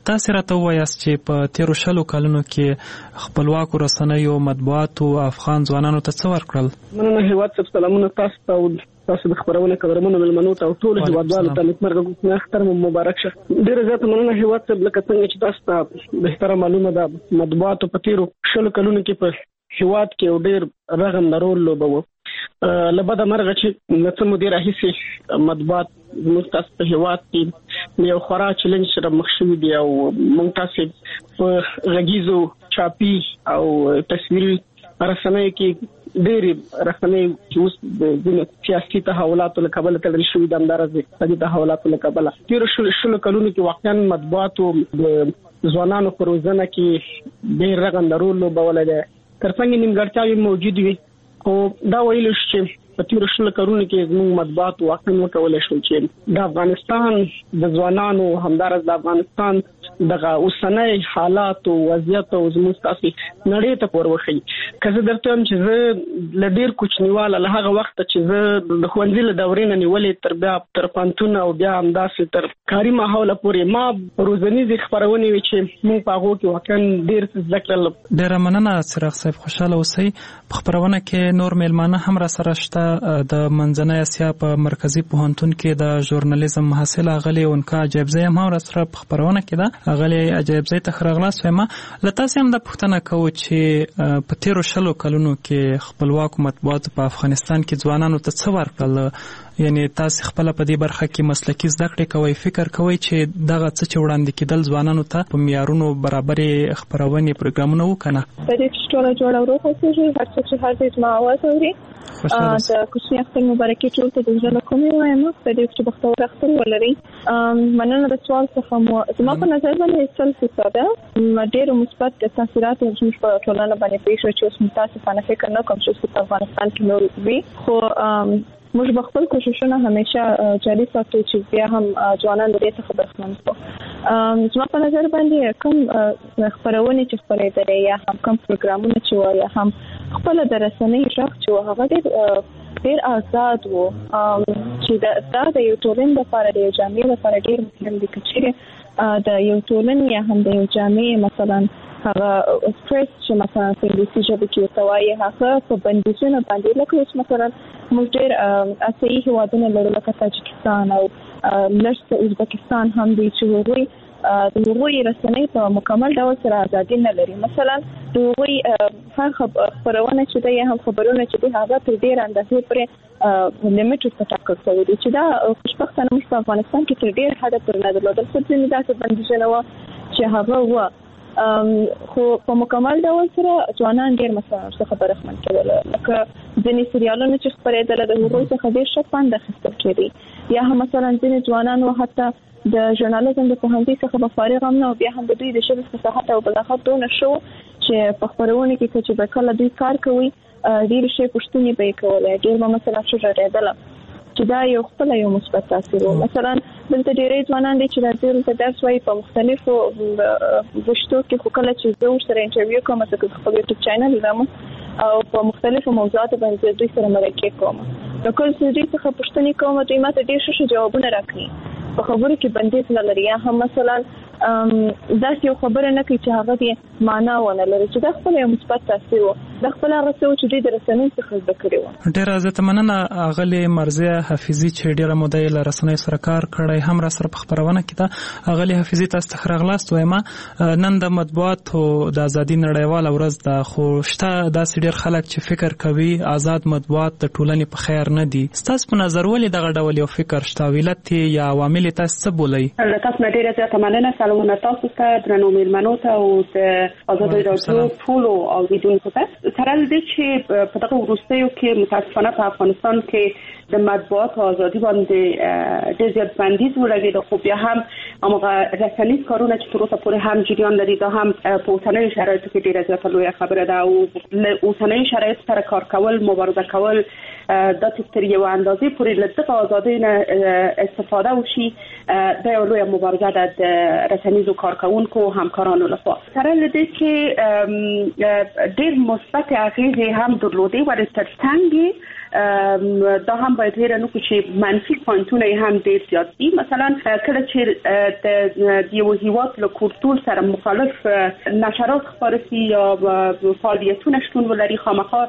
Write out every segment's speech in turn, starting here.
تاسو راته وایاست چې په 13 کلونو کې خپلواکو رسنیو مطبوعاتو افغان ځوانانو ته څه ورکړل؟ مننه هیواد ته سلامونه تاسو د خبرونه کومه ملمنو ته ټول هیوادوالو ته نیکمرغه اختر مبارک شه. ډیره زیاته مننه هیواد ته لکه څنګه چې تاسو ته به احترام معلومه ده مطبوعاتو په 13 کلونو کې په هیواد کې ډیر رغم رول لوبو لبدا مرغه چې نڅ مدیر راهیسي مطبوعات مستاس په هیواد کې یو خورا چیلنج سره مخ شوی دی او موږ تاسو په غږیزو چاپی او تصویري رسنۍ کې ډېری رسنۍ چې اوس د سیاسي تحولاتو له کبله تلل شوې د اندازې د تحولاتو له کبله 13 کلونو کې واقعا مطبوعاتو د ځوانانو پر روزنه کې ډېر رغم رول لوبولی دی ترڅنګ نیمګړتیاوې موجود وي او دا ویل شي په 13 کلونو کې زموږ مطبوعات واقعا وکولای شو چې د افغانستان د ځوانانو همدارس د افغانستان دغه اوسنۍ حالات او وضعیت او زموږ تاسو نړۍ ته پوروخی کزه درته هم چې زه لډیر کوچنیواله له هغه وخت چې زه د خوندې له دورې نه نیولې تر بیا تر پانتون او بیا همداسې تر کاري ماحول پورې ما روزنیز خبرونه وی چې موږ په هغه کې واقعا ډیر څه ذکر ډیر مننه څراغ صاحب خوشاله اوسئ په خبرونه کې نور میلمانه هم را سره شته د منځنۍ اسیا په مرکزی پوهنتون کې د ژورنالیزم محصل اغلی اونکا عجیبزی هم را سره په خبرونه کې ده اغلی عجیبزی ته خرغلاس ویمه لتاسو هم د پښتنه کوو چې په 13 کلونو کې خپلواک مطبوعات په افغانستان کې ځوانانو ته څه ورکړل یعنی تاسو خپل په دې برخه کې مسلکي زده کړې کوئ فکر کوئ چې دغه څه چې وړاندې کېدل ځوانانو ته په معیارونو برابرې خبرونې پروګرامونه وکنه په دې ټول جوړاورو کوي هر څه چې هر دې ما واوري د کوچني اختر مبارکي ټول ته د ژوند کومې وایم په دې چې بختور اختر ولري مننه د سوال څخه مو زما په نظر باندې څل څه ډېر مثبت تاثیرات زموږ په ټولنه باندې پیښ شو چې اوس متاسفانه فکر نه کوم چې په افغانستان کې نور وي خو موږ خپل کوششونه همیشه جاري ساتو چې بیا هم ځوانان د دې څخه برخمن شي زما په نظر باندې کوم خبرونه چې خبرېدل یا هم کوم پروګرامونه چې یا هم خپل د رسنۍ شخص چې هغه ډېر آزاد وو چې دا د یو ټولن لپاره د جامعې لپاره ډېر مهم دي چې د یو ټولن یا هم د یو جامعې مثلا هغه سټریس چې مثلا په انګلیسي ژبه کې توایي هغه په بندیزونو باندې لکه اوس مثلا موږ ډېر اسیایي هېوادونه لرو لکه تاجکستان او لږ ازبکستان هم دي چې هغوی د هغوی رسنۍ په مکمل ډول سره ازادي نه لري مثلا د هغوی هر خبرونه چې دی هم خبرونه چې دی هغه تر ډېر اندازې پورې لیمیټ ورته ټاکل شوی دی چې دا خوشبختانه موږ په افغانستان کې تر ډېر حده پورې نه درلودل خو ځینې داسې بندیزونه وه چې هغه وه خو په مکمل ډول سره ځوانان ډېر مثلا څخه برخمن کېدل لکه ځینې سریالونه چې خپرېدل د هغوی څخه ډېر ښه خوند اخیستل کېدی یا هم مثلا ځینې ځوانان حتی د ژورنالیزم د پوهنځي څخه به فارغ هم نه او بیا هم د دوی د ژبې فصاحت او بلاغت دونه شو چې په خپرونه کې چې به کله دوی کار کوي ډېرې ښې پوښتنې به یې کولې ډېر به مثلا ښه غږېدله چې دا یو خپل یو مثبت تاثیر و مثلا دلته ډېری ځوانان دي چې راځي دلته درس وایي په مختلفو وشتو کې خو کله چې زه ورسره انټرویو کوم ځکه خپل یوټیوب چینل لرم او په مختلفو موضوعاتو باندې دوی سره مرکه کوم نو کله چې دوی څخه پوښتنې کوم دوی ماته ډېر ښه جوابونه راکوي په خبرو کې بندیز نه لري یا هم مثلا داسې یو خبره نه کوي چې هغه دې معنا ونه لري چې دا خپل یو مثبت تاثیر و دا خپل هغه څه چې دوی د رسنۍ څخه زده کړي وو. ډېره زیاته مننه اغلې مرضیه حفیظي چې ډېره موده یې له رسنیو سره کار کړی هم را سره په خپرونه کې ده اغلې حفیظي تاسو ته ښه راغلاست وایم نن د مطبوعاتو د ازادي نړیواله ورځ ده خو شته داسې ډېر خلک چې فکر کوي آزاد مطبوعات د ټولنې په خیر نه دي ستاسو په نظر ولې دغه ډول یو فکر شته علت یا عوامل تاسو څه بولئ؟ تاسو نه ډېره زیاته مننه سلامونه تاسو ته درنو میلمنو ته او د آزادۍ راډیو ټولو اوریدونکو ته سره دې چې په دغه وروستیو کې متاسفانه په افغانستان کې د مطبوعات آزادي باندې ډېر زیات بندیز ولګېد خو بیا هم هغه رسنیز کارونه چې تر اوسه پورې هم جریان لري دا هم په اوسنیو شرایطو کې ډېره زیاته لویه خبره ده او له اوسنیو شرایطو سره کار کول مبارزه کول دا چې تر یو اندازې پورې له دغه آزادۍ نه استفاده وشي دا یو لویه مبارزه ده د رسنیزو کارکوونکو او همکارانو لخوا سره له دې چې ډېر مثبت اغېزې هم درلودې ولې تر څنګ دا هم باید هیر نو چې منفي پوینټونه هم ډیر زیات دي. مثلا کله چې د یو هیواد له کلتور سره مخالف نشرات خبرسي یا فعالیتونه شتون ولري، خامخا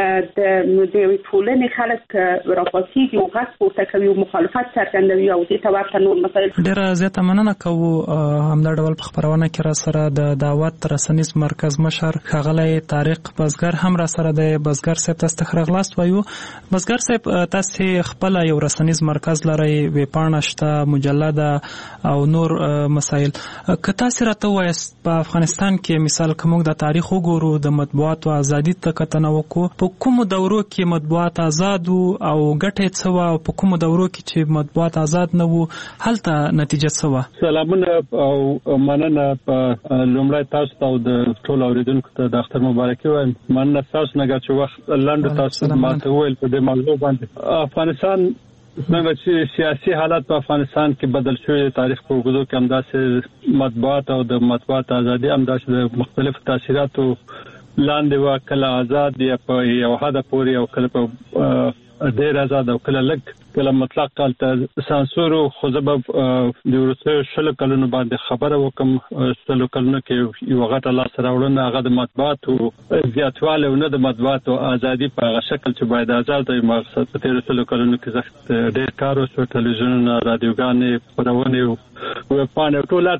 د ټولنې خلک راپاسيږي او غږ پورته کوي او مخالفت څرګندوي او دې ته ورته نور مسایل. ډیره زیاته مننه کوو همدا ډول په خبرونه کې را سره د دعوت رسنیز مرکز مشر ښاغلی طارق بزګر هم را سره د بزګر صاحب تاسو ته خلاص وایو. بزګر صاحب تاسو خپل یو رسنیز مرکز لري، ویبپاڼه شته، مجله او نور مسایل. که تاسو راته وایست په افغانستان کې مثال کوم د تاریخ وګورو د مطبوعاتو ازادي ته کتنه وکړو، په کوم دورو کې مطبوعات آزاد او ګټه څه و او په کوم دورو کې چې مطبوعات آزاد نه وو هلته نتیجه څه و؟ سلامونه او مننه په لومړی تاسو ته د ټول اوریدونکو ته د اختر مبارکي وایم. مننه تاسو نه چې وخت لاندې تاسو ماته ویل په دې موضوع باندې. افغانستان څنګه چې سیاسي حالات په افغانستان کې بدل شوی، تاریخ په اوږدو کې همداسې مطبوعات او د مطبوعات ازادي همداسې د مختلفو تاثیراتو لاندې و، کله آزاد یا په یو حد پورې او کله په ډېر آزاد او کله لږ کله مطلق کالته سانسور. خو زه به د وروستیو 20 کلونو باندې خبره وکم. 20 کلونو کې یو غټه لاسته راوړنه هغه د مطبوعاتو زیاتوالی او نه د مطبوعاتو ازادي په هغه شکل چې باید آزاد وي. مقصد په تېرو 20 کلونو کې ډېر کار وشو، تلویزیونونه، رادیوګانې، خپرونې، ویبپاڼې ټول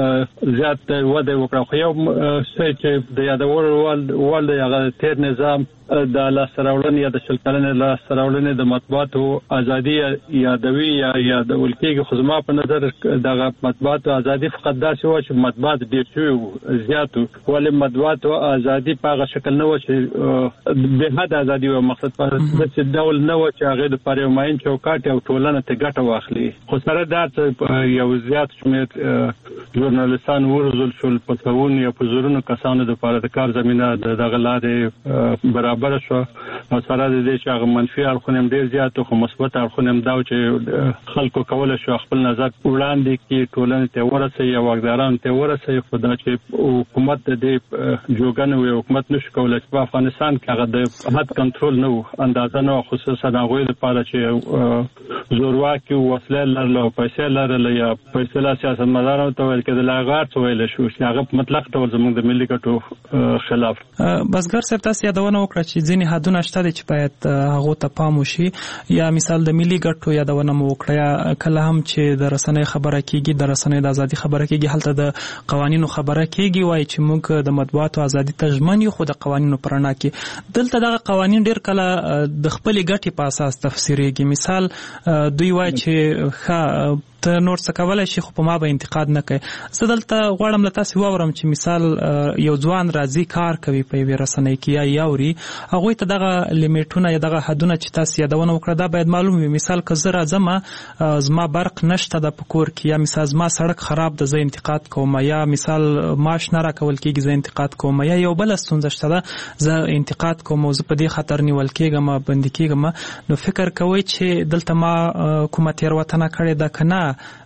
زیات وده وکړه. خو یو څه چې د یادولو وړ دی هغه تېر نظام د لاسته راوړنې یا د 20 کلنې لاسته راوړنې د مطبوعاتو ازادي یادوي یا یادول کېږي. خو زما په نظر دغه مطبوعاتو ازادي فقط داسې و چې مطبوعات ډېر شوي زیات وو، ولې مطبوعاتو ازادي په هغه شکل نه و چې بې حده ازادي و. مقصد په داسې ډول نه و چې هغې دپاره یو معین چوکاټ او ټولنه ته ګټه واخلي. خو سره دا څه یو زیات شمېر ژورنالستان وروزل شول، په سوونو یا په زرونو کسانو دپاره د کار زمینه د دغه لارې برابر شو. او سره د دې چې هغه منفي اړخونه هم ډېر زیات خو مثبت اړخونه هم دا چې خلکو کولی شو خپل نظر وړاندې کړي، ټولنې ته ورسوي او واکدارانو ته ورسوي. خو دا چې حکومت د دې جوګنه وي، حکومت نشو کولی چې په افغانستان کې هغه د حد کنټرول نه و، اندازه نه و، خصوصا هغوی لپاره چې زورواکي وسلې لرله او پیسې لرله یا په اصطلاح سیاستمدارانو ته ویل کېدل هغه هر څه ویلی شو چې هغه په مطلق ډول زموږ د ملي ګټو خلاف. بزګر صاحب تاسو یادونه وکړه چې ځینې حدونه شته دي چې باید هغو ته پام وشي، یا مثال د ملي ګټو یادونه مو وکړه، یا کله هم چې د رسنۍ خبره کېږي، د رسنۍ د ازادي خبره کېږي، هلته د قوانینو خبره کېږي، وایي چې موږ د مطبوعاتو ازادي ته ژمن یو، خو د قوانینو په رڼا کې دلته دغه قوانین ډېر کله د خپلې ګټې په اساس تفسیرېږي. مثال دوی وایي چې ښه ته نور څه کولای شي خو په ما به انتقاد نه کوي. زه دلته غواړم له تاسو واورم چې مثال یو ځوان راځي کار کوي په یوې رسنۍ کې یا یاوري، هغوی ته دغه لیمیټونه یا دغه حدونه چې تاسو یادونه وکړه دا باید معلوم وي. مثال که زه راځم زما برق نشته د په کور کې، یا مثال زما سړک خراب ده زه انتقاد کوم، یا مثال معاش نه راکول کېږي زه انتقاد کوم، یا یو بله ستونزه شته ده زه انتقاد کوم او زه په دې خطر نیول کېږم، بندي کېږم، نو فکر کوئ چې دلته ما کومه تېروتنه کړې ده که نه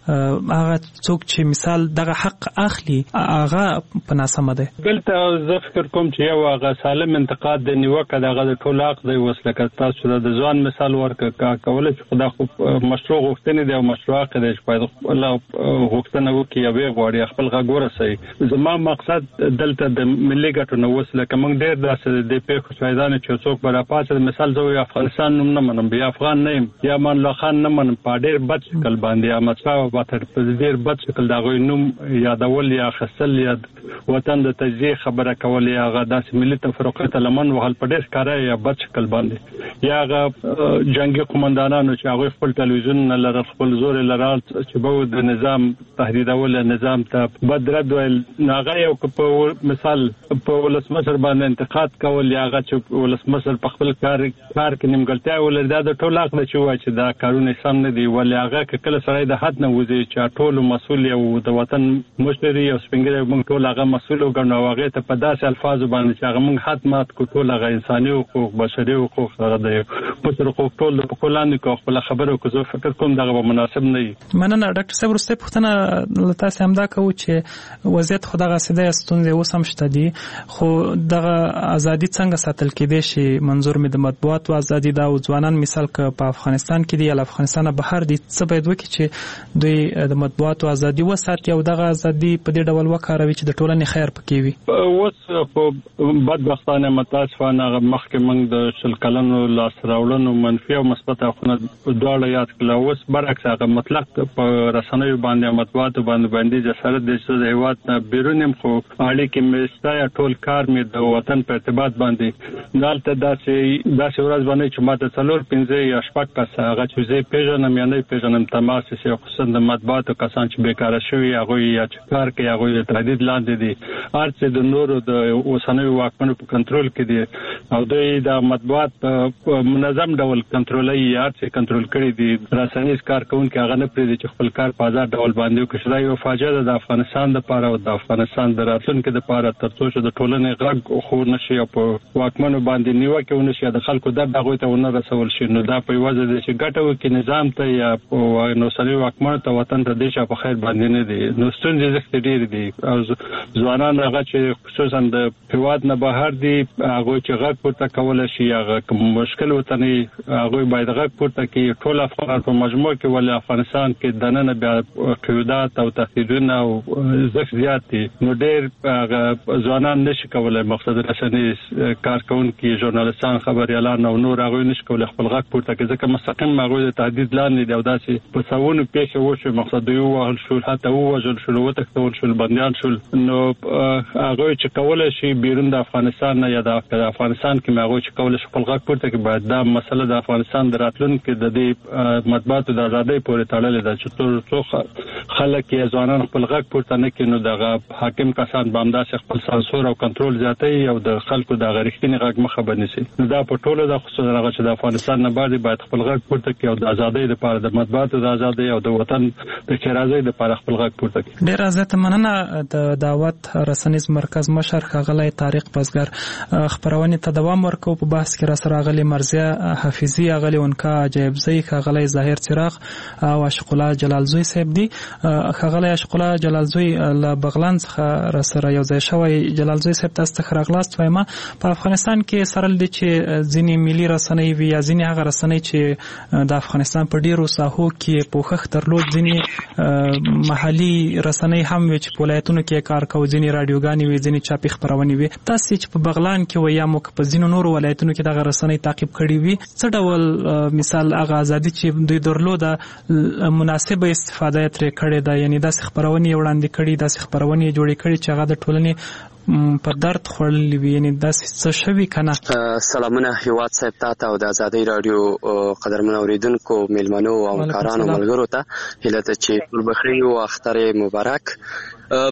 هغه څوک چې مثال دغه حق اخلي هغه په ناسمه ده؟ دلته زه فکر کوم چې یو هغه سالم انتقاد د نیوکه دغه د ټول حق دی. اوس لکه تاسو د ځوان مثال ورکړه کولی چې خو دا خو مشروع غوښتنې دی او مشروع حق دی چې باید خپله غوښتنه وکړي یا ویې غواړي خپل غږ ورسوي. زما مقصد دلته د ملي ګټو نه اوس لکه موږ ډېر داسې د پېښو شاهدان چې څوک به راپاڅېد، مثال زه افغانستان نوم نه منم، بیا افغان نه یم، یا امان الله خان نه منم، په ډېر بد شکل باندې احمدشاه بابا په ډېر بد شکل د هغوی نوم یادول یا اخیستل یا وطن د تجزیې خبره کول یا هغه داسې ملي تفرقې ته لمن وهل په ډېر ښکاره یا بد شکل باندې، یا هغه جنګي قمندانانو چې هغوی خپل تلویزیونونه لرل، خپل زور یې لرل چې به د نظام تهدیدول، نظام ته بد رد ویل، هغه یو په مثال په ولسمشر باندې انتقاد کول یا هغه چې ولسمشر په خپل کار کې نیمګړتیا ولري، دا د ټول حق دی چې وایي چې دا کارونه سم نه دي. ولې هغه که کله سړی د حد نه وځي چې ټول مسؤل یو د وطن مشري او سپینګره موږ ټول هغه مسؤل وګڼو هغه ته په داسې الفاظ باندې چې هغه موږ خدمات کو ټول هغه انساني حقوق بشري حقوق هغه د مشر حقوق ټول په کولان کو خپل خبرو کو زه فکر کوم دغه مناسب نه وي. مننه ډاکټر صاحب. وروسته پوښتنه لته سم دا کوو چې وضعیت خدغه سده ستونزې وسم شته دي خو دغه ازادي څنګه ساتل کېدای شي؟ منظور مې د مطبوعات او ازادي دا ځوانان مثال ک په افغانستان کې دی یا افغانستان بهر دي څه باید وکړي چې دوی د مطبوعات او ازادي وساتي او دغه ازادي په دې ډول وکاروي چې د ټولنې خیر پکې وي؟ اوس په بدبختانه متاسفانه مخکې موږ د شل کلنو لاس راوړنو منفي او مثبت اخونه دواړه یاد کړل. اوس برعکس هغه مطلق په رسنیو باندې مطبوعات باندې جسارت د هیواد نه بیرونم خو اړیکې مې ټول کار مې د وطن په ارتباط باندې دالته داسې ورځ باندې چې ماته 4-5 یا 6 کس هغه چې زه پیژنم یا نه پیژنم تماس یې خصوصا د مطبوعاتو کسان چې بیکاره شوي هغه یا چې کار کوي هغه د تهدید لاندې دي ارڅ د نورو د اوسنوي واکمنو په کنټرول کې دي او دوی د مطبوعات منظم ډول کنټرولي ارڅ کنټرول کړي دي. رسنیز کارکونکو هغه نه پریږدي چې خپل کار په آزاد ډول باندې وکړي. یو فاجعه د افغانستان لپاره او د افغانستان د راتلونکو لپاره ترڅو چې د ټولنې غږ خو نشي او په واکمنو باندې نیوکه ونشي د خلکو درد هغه ته ونه رسول شي. نو دا په وجه دي چې ګټه وکړي نظام ته یا په نو سړي واکمن ته وطن ته دیشه په خیر باندې نه دي. نو ستونزې زښت ډېر دي او ځوانان هغه چې خصوصا د هیواد نه بهر دي هغه چې غږ پورته کول شي هغه مشکل وطني هغه باید غږ پورته کړي. ټول افغانان په مجموع کې ول افغانستان کې دننه بیا قیودات او تهدیدونه او زښت زیات دي. نو ډېر ځوانان نشي کولای مقصد رسنۍ کارکونکي ژورنالستان خبريالان او نور هغه نشي کولای خپل غږ پورته کړي ځکه مستقیم هغه د تهدید لاندې دی او داسې په څاونه پیښه وشو مقصد یو وهل شو حتی وژل شو وتښتول شو بنديان شو. نو هغه چې کولای شي بیرون د افغانستان نه یا د افغانستان کې هغه چې کولای شي خپل غږ پورته کړي باید دا مسله د افغانستان د راتلونکو د دې مطبوعاتو د ازادۍ پورې تړلې ده چې څو خلک یې ځوانان خپل غږ پورته نه کړي نو د حاکم کسان باندې خپل سانسور او کنټرول زیاتوي او د خلکو د غریښتنی غږ مخه بنسي. نو دا په ټوله د خصوصا هغه چې د افغانستان نه باید خپل غږ پورته کړي او د ازادۍ لپاره د مطبوعاتو د ازادۍ او د وطن د خیرازۍ لپاره خپل غږ پورته کړي. ډیر زیات مننه د دعوت رسنیز مرکز مشر ښاغلی طارق بزګر خبرونه ته دوام ورکوي. په بحث کې را سره غلي مرزیه حفیظي غلي انکا عجیبزی ښاغلی ظاهر چراغ او عاشق الله جلالزوی صاحب دي. ښاغلی عاشق الله جلالزوی له بغلان څخه را سره یو ځای شوی. جلالزوی صاحب تاسو ته راغلاست وایم په افغانستان کې سره د چې ځینې ملي رسنۍ وی یا ځینې هغه رسنۍ چې د افغانستان په ډیرو ساحو کې پوښښ درلود ځینې محلي رسنۍ هم وی چې په ولایتونو کې کار کوي ځینې رادیوګانې وی ځینې چاپي خبرونه وی. تاسو چې په بغلان کې وی یا مو په ځینو نورو ولایتونو کې دغه رسنۍ تعقیب کړي وی څه ډول مثال هغه ازادي چې دوی درلوده مناسبه استفاده ترې کړې ده یعنی داسې خبرونه وړاندې کړي داسې خبرونه جوړې کړي چې هغه د ټولنې په درد خورلې وي یعنی داسې څه شوي کنه؟ سلامونه هیواد صاحب ته او د ازادۍ رادیو قدرمن اوریدونکو میلمنو او همکارانو ملګرو ته هیله ده چې ټول بخیر او اختر مبارک.